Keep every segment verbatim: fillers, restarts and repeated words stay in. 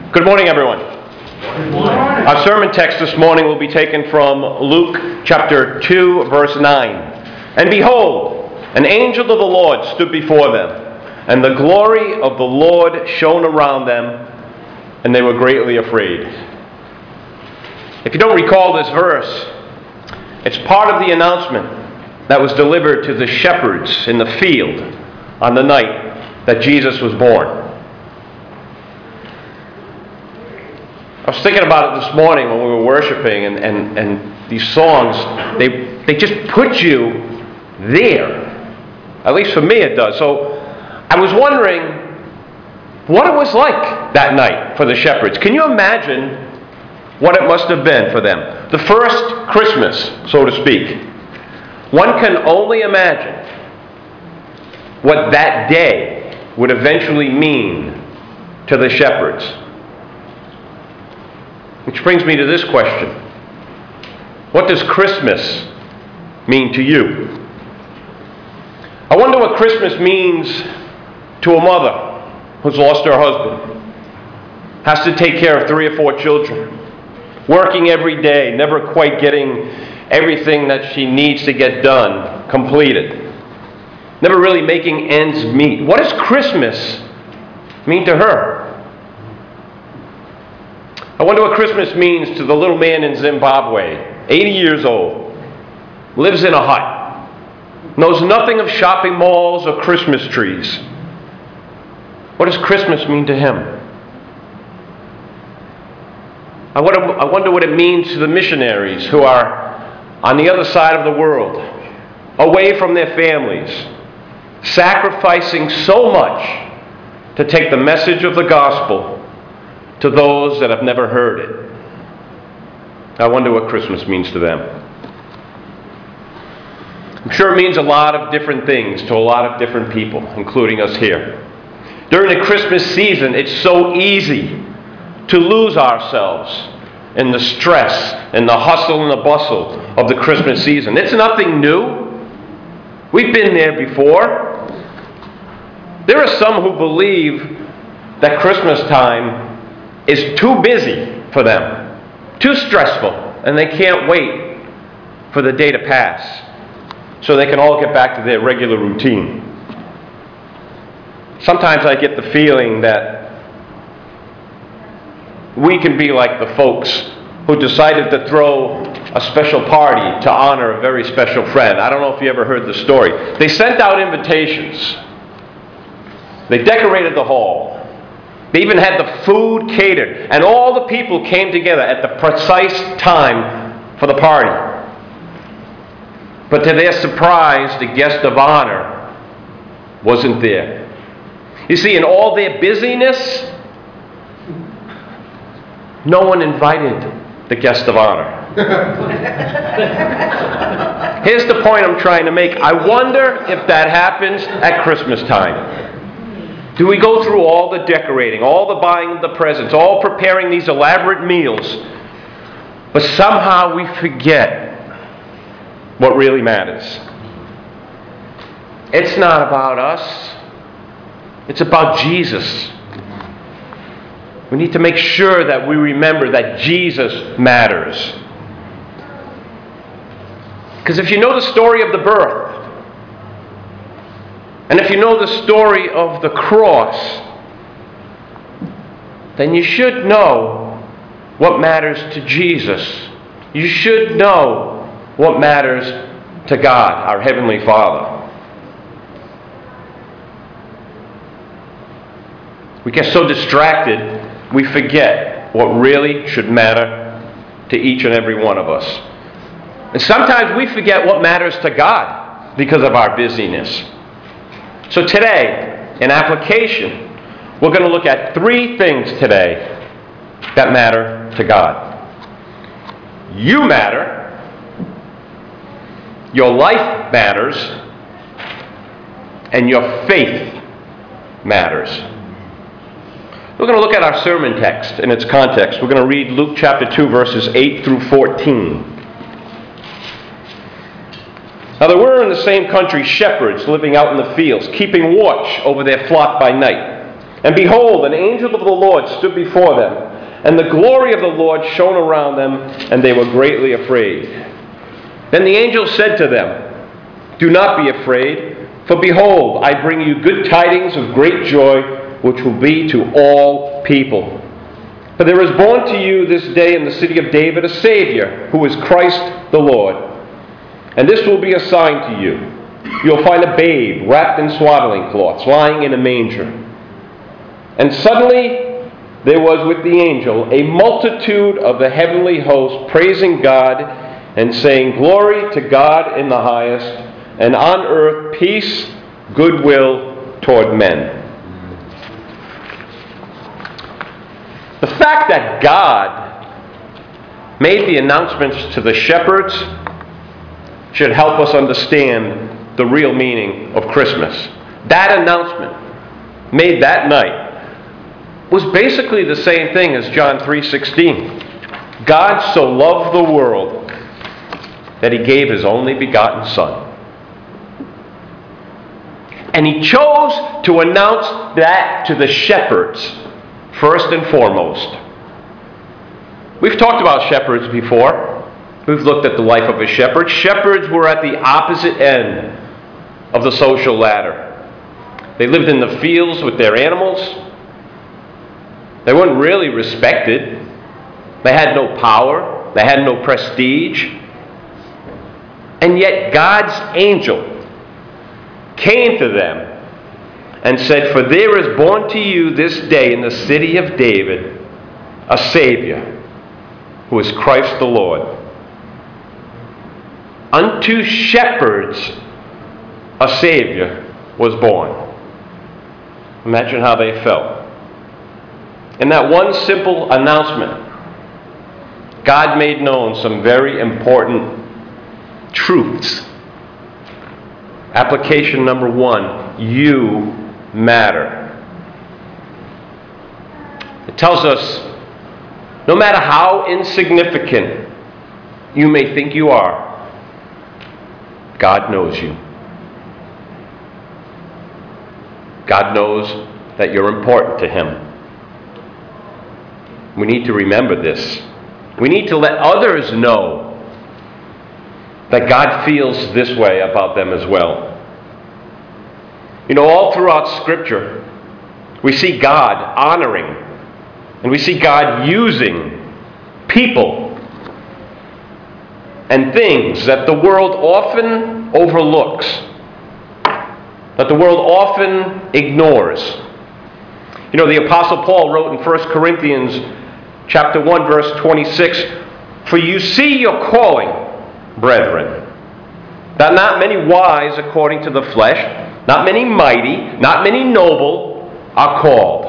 Good morning, everyone. Good morning. Our sermon text this morning will be taken from Luke chapter two, verse nine. And behold, an angel of the Lord stood before them, and the glory of the Lord shone around them, and they were greatly afraid. If you don't recall this verse, it's part of the announcement that was delivered to the shepherds in the field on the night that Jesus was born. I was thinking about it this morning when we were worshiping, and, and, and these songs, they, they just put you there. At least for me it does. So I was wondering what it was like that night for the shepherds. Can you imagine what it must have been for them? The first Christmas, so to speak. One can only imagine what that day would eventually mean to the shepherds. Which brings me to this question. What does Christmas mean to you? I wonder what Christmas means to a mother who's lost her husband, has to take care of three or four children, working every day, never quite getting everything that she needs to get done completed, never really making ends meet. What does Christmas mean to her? I wonder what Christmas means to the little man in Zimbabwe, eighty years old, lives in a hut, knows nothing of shopping malls or Christmas trees. What does Christmas mean to him? I wonder, I wonder what it means to the missionaries who are on the other side of the world, away from their families, sacrificing so much to take the message of the gospel to those that have never heard it. I wonder what Christmas means to them. I'm sure it means a lot of different things to a lot of different people, including us here. During the Christmas season, it's so easy to lose ourselves in the stress and the hustle and the bustle of the Christmas season. It's nothing new. We've been there before. There are some who believe that Christmas time is too busy for them, too stressful, and they can't wait for the day to pass so they can all get back to their regular routine. Sometimes I get the feeling that we can be like the folks who decided to throw a special party to honor a very special friend. I don't know if you ever heard the story. They sent out invitations. They decorated the hall. They even had the food catered, and all the people came together at the precise time for the party. But to their surprise, the guest of honor wasn't there. You see, in all their busyness, no one invited the guest of honor. Here's the point I'm trying to make. I wonder if that happens at Christmas time. Do we go through all the decorating, all the buying of the presents, all preparing these elaborate meals, but somehow we forget what really matters? It's not about us. It's about Jesus. We need to make sure that we remember that Jesus matters. Because if you know the story of the birth, and if you know the story of the cross, then you should know what matters to Jesus. You should know what matters to God, our Heavenly Father. We get so distracted, we forget what really should matter to each and every one of us. And sometimes we forget what matters to God because of our busyness. So today, in application, we're going to look at three things today that matter to God. You matter. Your life matters. And your faith matters. We're going to look at our sermon text in its context. We're going to read Luke chapter two, verses eight through fourteen. Now there were in the same country shepherds living out in the fields, keeping watch over their flock by night. And behold, an angel of the Lord stood before them, and the glory of the Lord shone around them, and they were greatly afraid. Then the angel said to them, "Do not be afraid, for behold, I bring you good tidings of great joy, which will be to all people. For there is born to you this day in the city of David a Savior, who is Christ the Lord. And this will be a sign to you. You'll find a babe wrapped in swaddling cloths, lying in a manger." And suddenly there was with the angel a multitude of the heavenly host praising God and saying, "Glory to God in the highest, and on earth peace, goodwill toward men." The fact that God made the announcements to the shepherds should help us understand the real meaning of Christmas. That announcement made that night was basically the same thing as John three sixteen. God so loved the world that he gave his only begotten Son. And he chose to announce that to the shepherds first and foremost. We've talked about shepherds before. We've looked at the life of a shepherd. Shepherds were at the opposite end of the social ladder. They lived in the fields with their animals. They weren't really respected. They had no power. They had no prestige. And yet God's angel came to them and said, "For there is born to you this day in the city of David a Savior, who is Christ the Lord. Unto shepherds a Savior was born." Imagine how they felt. In that one simple announcement, God made known some very important truths. Application number one, you matter. It tells us, no matter how insignificant you may think you are, God knows you. God knows that you're important to him. We need to remember this. We need to let others know that God feels this way about them as well. You know, all throughout Scripture, we see God honoring and we see God using people and things that the world often overlooks, that the world often ignores. You know, the Apostle Paul wrote in First Corinthians chapter one, verse twenty-six, "For you see your calling, brethren, that not many wise according to the flesh, not many mighty, not many noble are called."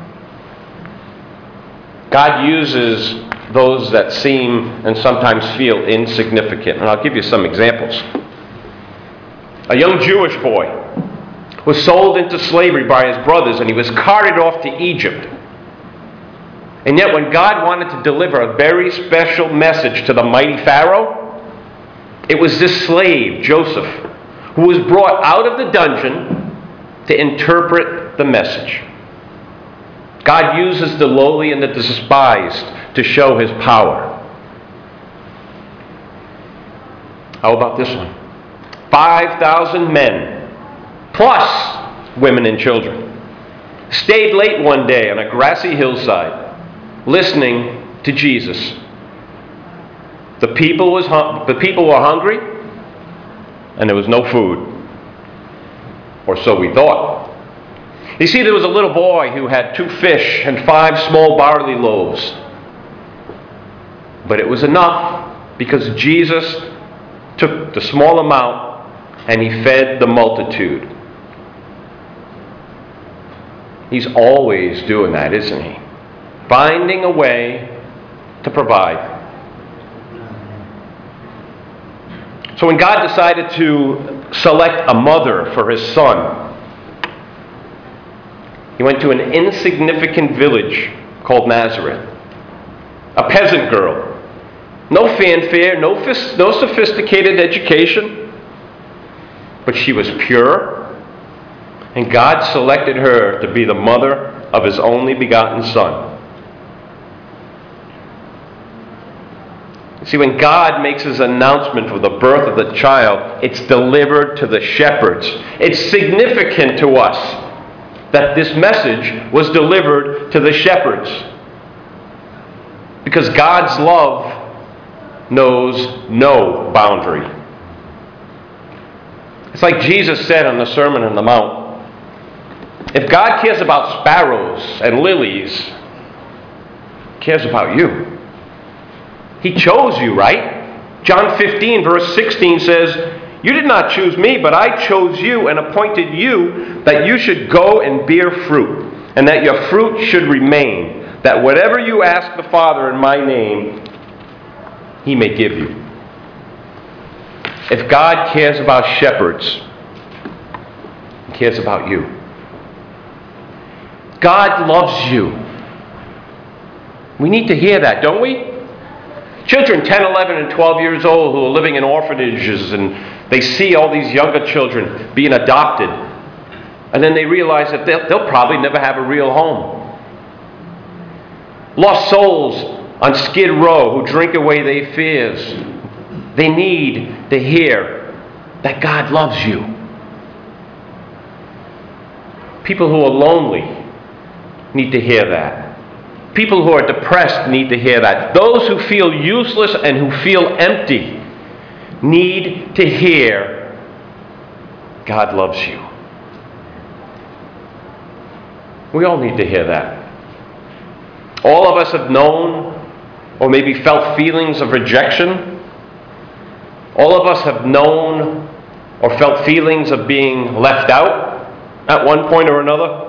God uses those that seem and sometimes feel insignificant. And I'll give you some examples. A young Jewish boy was sold into slavery by his brothers, and he was carted off to Egypt. And yet when God wanted to deliver a very special message to the mighty Pharaoh, it was this slave, Joseph, who was brought out of the dungeon to interpret the message. God uses the lowly and the despised to show his power. How about this one? five thousand men, plus women and children, stayed late one day on a grassy hillside, listening to Jesus. The people was hum- the people were hungry, and there was no food, or so we thought. You see, there was a little boy who had two fish and five small barley loaves, but it was enough because Jesus took the small amount and he fed the multitude. He's always doing that, isn't he? Finding a way to provide. So when God decided to select a mother for his son, he went to an insignificant village called Nazareth. A peasant girl. No fanfare, no, no sophisticated education. But she was pure, and God selected her to be the mother of His only begotten Son. See, when God makes His announcement for the birth of the child, it's delivered to the shepherds. It's significant to us that this message was delivered to the shepherds. Because God's love knows no boundary. It's like Jesus said on the Sermon on the Mount. If God cares about sparrows and lilies, He cares about you. He chose you, right? John fifteen, verse sixteen says, "You did not choose me, but I chose you and appointed you that you should go and bear fruit, and that your fruit should remain, that whatever you ask the Father in my name, He may give you." If God cares about shepherds, He cares about you. God loves you. We need to hear that, don't we? Children ten, eleven, and twelve years old who are living in orphanages, and they see all these younger children being adopted, and then they realize that they'll, they'll probably never have a real home. Lost souls on Skid Row who drink away their fears. They need to hear that God loves you. People who are lonely need to hear that. People who are depressed need to hear that. Those who feel useless and who feel empty need to hear God loves you. We all need to hear that. All of us have known or maybe felt feelings of rejection. All of us have known or felt feelings of being left out at one point or another.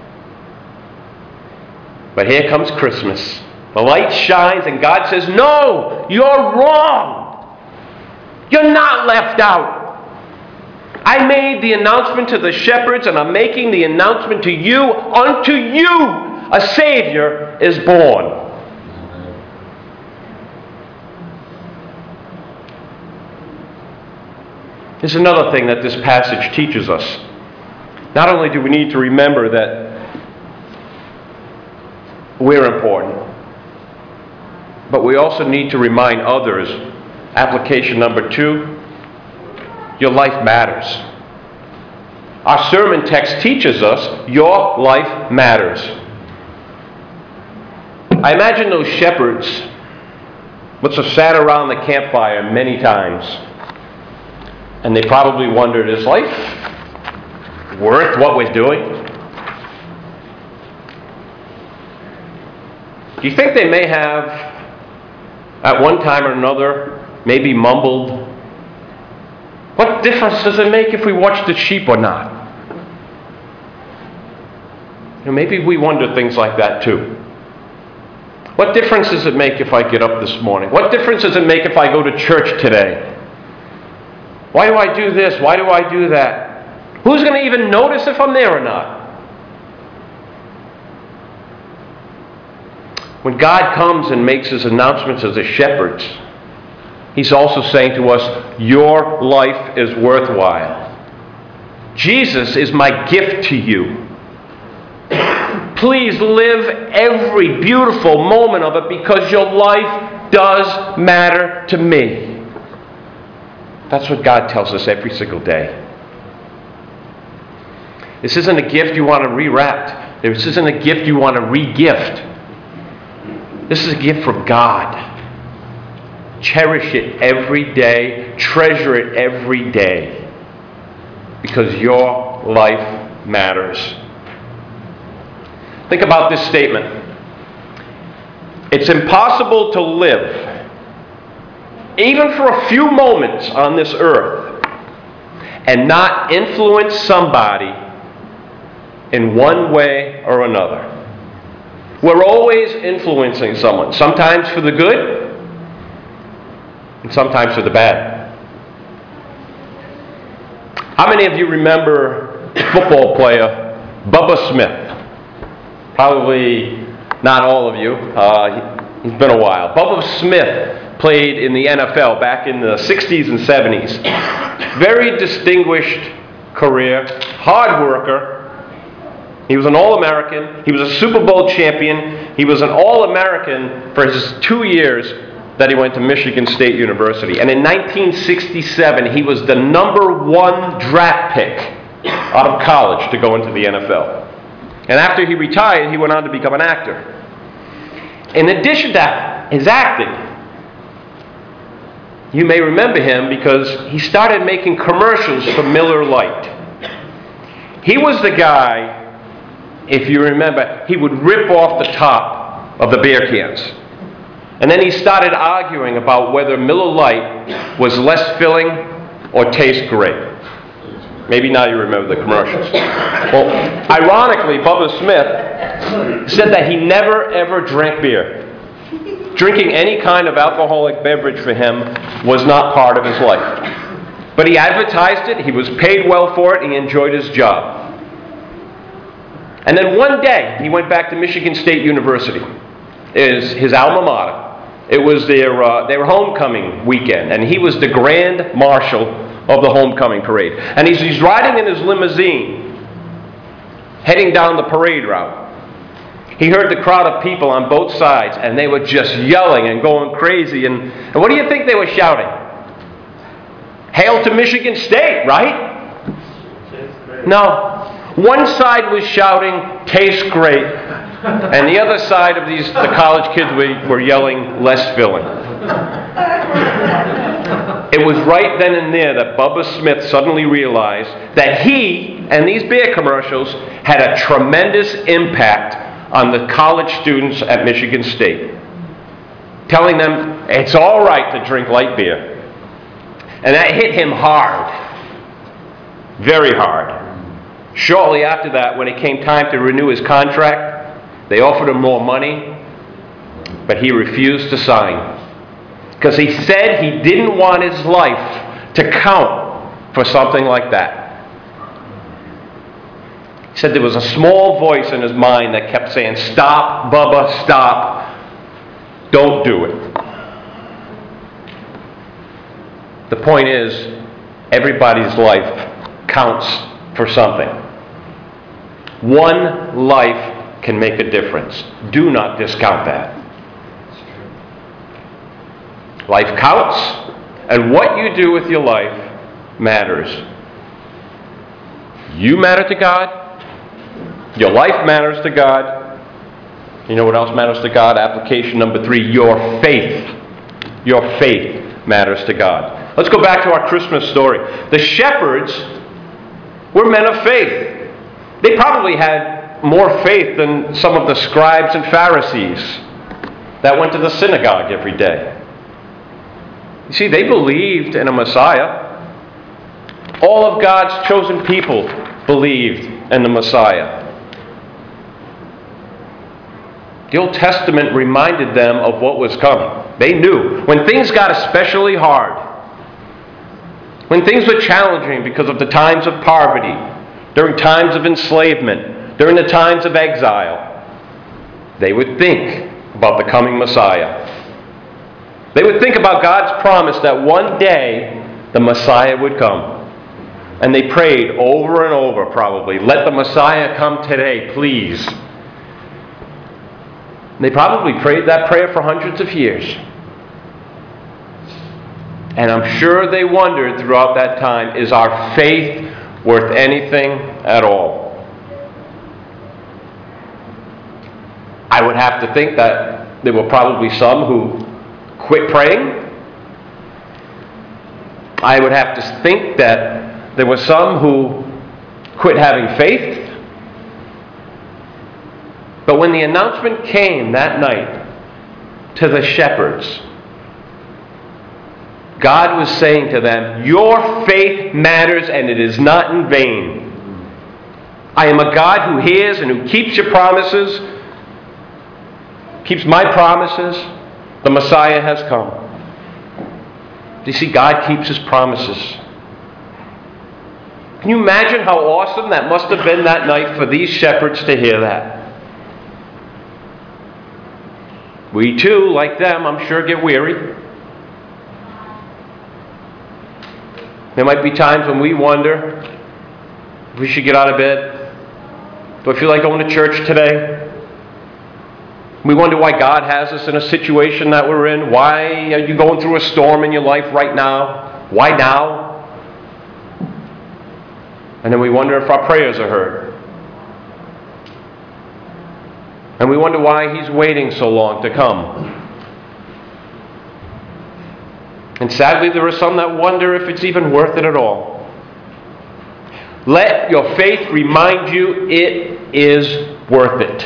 But here comes Christmas. The light shines and God says, "No, you're wrong. You're not left out. I made the announcement to the shepherds, and I'm making the announcement to you. Unto you a Savior is born." There's another thing that this passage teaches us. Not only do we need to remember that we're important, but we also need to remind others. Application number two, your life matters. Our sermon text teaches us your life matters. I imagine those shepherds must have sat around the campfire many times, and they probably wondered, is life worth what we're doing? Do you think they may have, at one time or another, maybe mumbled, "What difference does it make if we watch the sheep or not?" You know, maybe we wonder things like that too. What difference does it make if I get up this morning? What difference does it make if I go to church today? Why do I do this? Why do I do that? Who's going to even notice if I'm there or not? When God comes and makes His announcements as the shepherds, He's also saying to us, your life is worthwhile. Jesus is my gift to you. Please live every beautiful moment of it, because your life does matter to me. That's what God tells us every single day. This isn't a gift you want to rewrap. This isn't a gift you want to re-gift. This is a gift from God. Cherish it every day. Treasure it every day. Because your life matters. Think about this statement. It's impossible to live, even for a few moments on this earth, and not influence somebody in one way or another. We're always influencing someone, sometimes for the good, and sometimes for the bad. How many of you remember football player Bubba Smith? Probably not all of you. Uh, he's been a while. Bubba Smith played in the N F L back in the sixties and seventies. Very distinguished career, hard worker, He was an All-American. He was a Super Bowl champion. He was an All-American for his two years that he went to Michigan State University. And in nineteen sixty-seven, he was the number one draft pick out of college to go into the N F L. And after he retired, he went on to become an actor. In addition to his acting, you may remember him because he started making commercials for Miller Lite. He was the guy, if you remember, he would rip off the top of the beer cans. And then he started arguing about whether Miller Lite was less filling or tastes great. Maybe now you remember the commercials. Well, ironically, Bubba Smith said that he never ever drank beer. Drinking any kind of alcoholic beverage for him was not part of his life. But he advertised it, he was paid well for it, and he enjoyed his job. And then one day, he went back to Michigan State University, is his alma mater. It was their, uh, their homecoming weekend, and he was the grand marshal of the homecoming parade. And he's, he's riding in his limousine, heading down the parade route. He heard the crowd of people on both sides, and they were just yelling and going crazy. And, and what do you think they were shouting? Hail to Michigan State, right? No. One side was shouting, tastes great. And the other side of these, the college kids were, were yelling, less filling. It was right then and there that Bubba Smith suddenly realized that he and these beer commercials had a tremendous impact on the college students at Michigan State, telling them it's all right to drink light beer. And that hit him hard, very hard. Shortly after that, when it came time to renew his contract, they offered him more money, but he refused to sign. Because he said he didn't want his life to count for something like that. He said there was a small voice in his mind that kept saying, stop, Bubba, stop. Don't do it. The point is, everybody's life counts for something. One life can make a difference. Do not discount that. Life counts, and what you do with your life matters. You matter to God. Your life matters to God. You know what else matters to God? Application number three, your faith. Your faith matters to God. Let's go back to our Christmas story. The shepherds were men of faith. They probably had more faith than some of the scribes and Pharisees that went to the synagogue every day. You see, they believed in a Messiah. All of God's chosen people believed in the Messiah. The Old Testament reminded them of what was coming. They knew. When things got especially hard, when things were challenging because of the times of poverty, during times of enslavement, during the times of exile, they would think about the coming Messiah. They would think about God's promise that one day the Messiah would come. And they prayed over and over, probably, let the Messiah come today, please. And they probably prayed that prayer for hundreds of years. And I'm sure they wondered throughout that time, is our faith worth anything at all? I would have to think that there were probably some who quit praying. I would have to think that there were some who quit having faith. But when the announcement came that night to the shepherds, God was saying to them, your faith matters and it is not in vain. I am a God who hears and who keeps your promises, keeps my promises. The Messiah has come. Do you see, God keeps His promises. Can you imagine how awesome that must have been that night for these shepherds to hear that? We too, like them, I'm sure, get weary. There might be times when we wonder if we should get out of bed, Do I feel like going to church today? We wonder why God has us in a situation that we're in. Why are you going through a storm in your life right now? Why now? And then we wonder if our prayers are heard. And we wonder why He's waiting so long to come. And sadly, there are some that wonder if it's even worth it at all. Let your faith remind you it is worth it.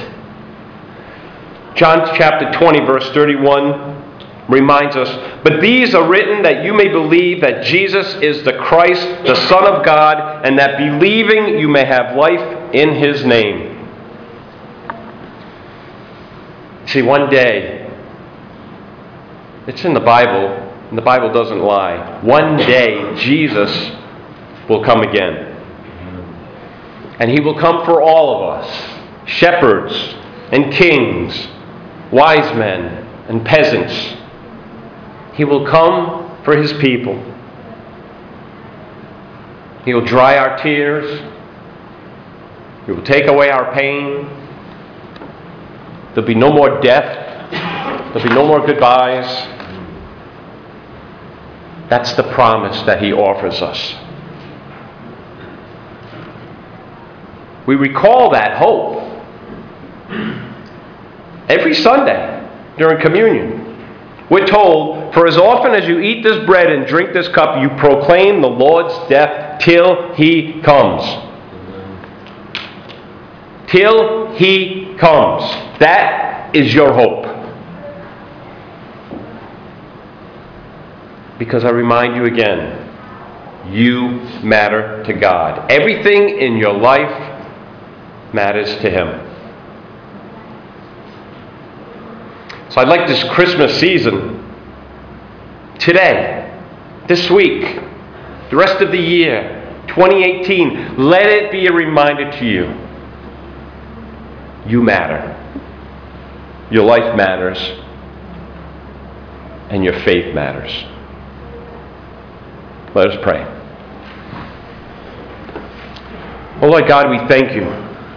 John chapter twenty, verse thirty-one reminds us, "But these are written that you may believe that Jesus is the Christ, the Son of God, and that believing you may have life in His name." See, one day, it's in the Bible, and the Bible doesn't lie. One day, Jesus will come again. And He will come for all of us, shepherds and kings, wise men and peasants. He will come for His people. He will dry our tears. He will take away our pain. There'll be no more death. There'll be no more goodbyes. That's the promise that He offers us. We recall that hope every Sunday during communion. We're told, "For as often as you eat this bread and drink this cup, you proclaim the Lord's death till He comes." Till He comes. That is your hope. Because I remind you again, you matter to God. Everything in your life matters to Him. So I'd like this Christmas season, today, this week, the rest of the year, twenty eighteen, let it be a reminder to you, you matter. Your life matters. And your faith matters. Let us pray. Oh Lord God, we thank you.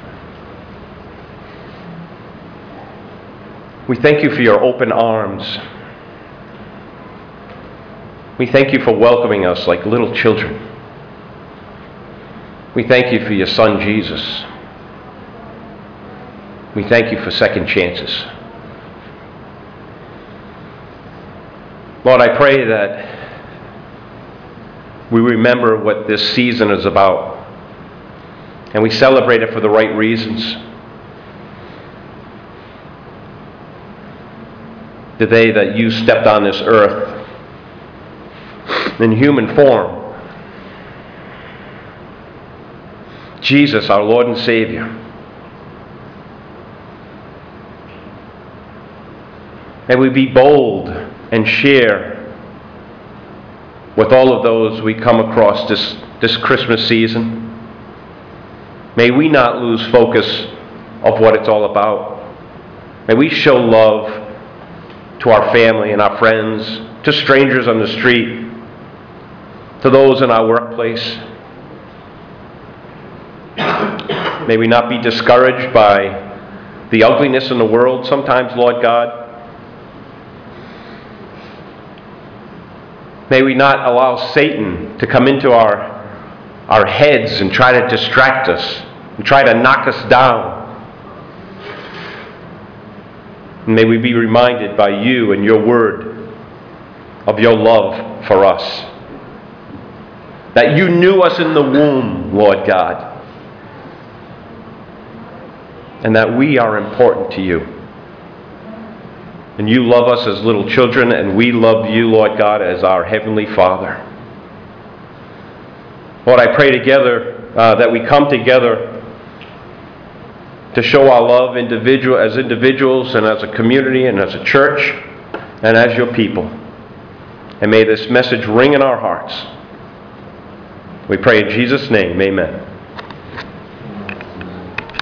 We thank you for your open arms. We thank you for welcoming us like little children. We thank you for your Son, Jesus. We thank you for second chances. Lord, I pray that we remember what this season is about, and we celebrate it for the right reasons. The day that you stepped on this earth in human form. Jesus, our Lord and Savior. May we be bold and share with all of those we come across this, this Christmas season. May we not lose focus of what it's all about. May we show love to our family and our friends, to strangers on the street, to those in our workplace. May we not be discouraged by the ugliness in the world sometimes, Lord God. May we not allow Satan to come into our, our heads and try to distract us and try to knock us down. And may we be reminded by you and your word of your love for us. That you knew us in the womb, Lord God. And that we are important to you. And you love us as little children, and we love you, Lord God, as our Heavenly Father. Lord, I pray together uh, that we come together to show our love individual as individuals and as a community and as a church and as your people. And may this message ring in our hearts. We pray in Jesus' name, amen.